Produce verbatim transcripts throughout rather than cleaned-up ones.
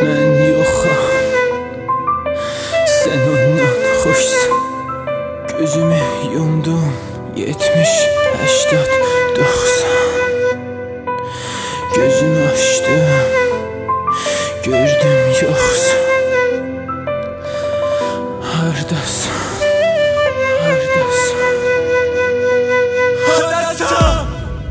Mən yoxam, sən ondan xoşsan. Gözümü yumdum, yetmiş, həştad, doxsan. Gözümü açdım, gördüm yoxsan. Hardasan, hardasan, hardasan.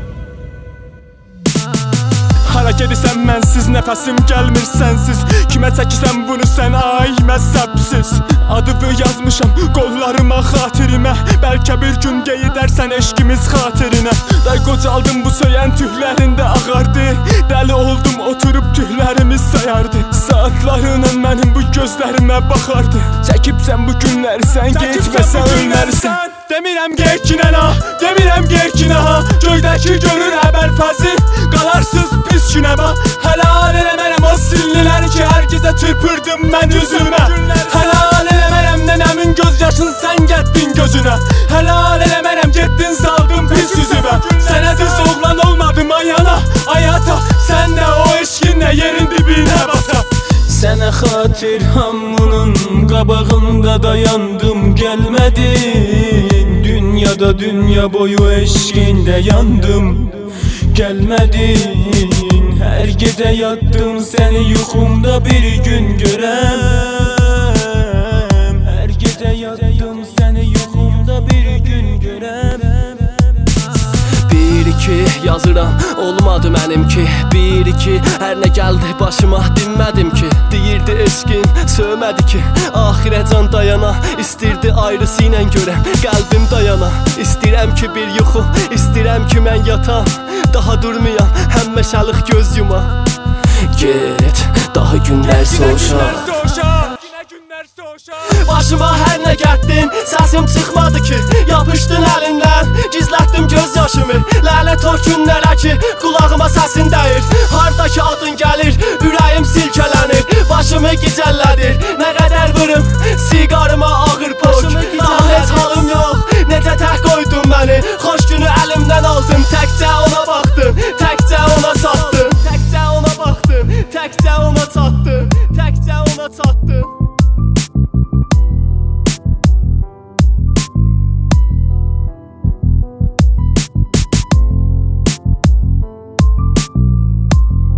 Hara gedirsən mənsiz, nəfəsim gəlmir sənsiz. Kimə çəkisən bunu sən, ay məzəbsiz. Adımı yazmışam qollarıma, xatirimə. Bəlkə bir gün qeydərsən eşqimiz xatirinə. Day qocaldım bu söyən tüklərində ağardı. Dəli oldum oturub tüklərimiz sayardı. Saatlarla mənim bu gözlərimə baxardı. Çəkibsən bu günləri sən, getməsən ölməlisən. Demirəm gerkinə, demirəm gerkinə. Göydəki görür əbəlfəzi, qalarsız pis günə bax. Helal eləmərəm o silliləri ki, hər gecə çırpırdım mən üzümə. Helal eləmərəm nənəmin göz yaşını sən getdin gözünə. Helal eləmərəm getdin saldın pis yüzümə. Sənə düz oğlan olmadım ayana, ayata. Sən də o eşkinlə yerin dibinə bata. Sənə xatir hamının qabağında dayandım, gəlmədin. Dünyada dünya boyu eşqində yandım, gəlmədin. Hər gecə yatdım səni yuxumda bir gün görəm. Hər gecə yatdım səni yuxumda bir gün görəm. Bir iki yazıram, olmadı mənimki. Bir iki, hər nə gəldi başıma dinmədim ki. Deyirdi eşqin, sövmədi ki. Axirəcan dayana, istirdi ayrısı ilə görəm. Qəlbim dayana, istirəm ki bir yuxu, istirəm ki mən yatam. Daha durmayan, həm məşəlıq göz yuma. Get, daha günlər soğuşa. Başıma hər nə gətdin, səsim çıxmadı ki. Yapışdın əlindən, gizlətdim göz yaşımı. Lənət o günlərə ki, qulağıma səsin dəyir. Hardakı adın gəlir, ürəyim silkələnir. Başımı gicəllədir, nə qədər vırım siqarıma ağır pok. Daha heç halım yox, necə tək qoydun məni. Xoş günü əlimdən aldın, təkcə ona baxdın, təkcə ona çatdın. Təkcə ona baxdın, təkcə ona çatdın, təkcə ona çatdın.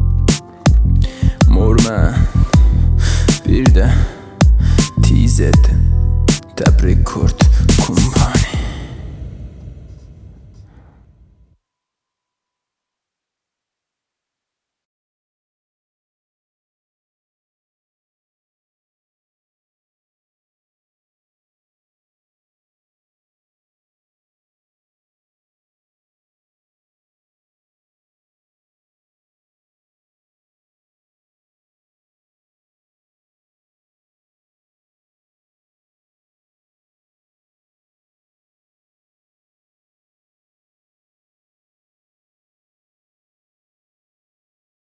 Mor mən bir də T Z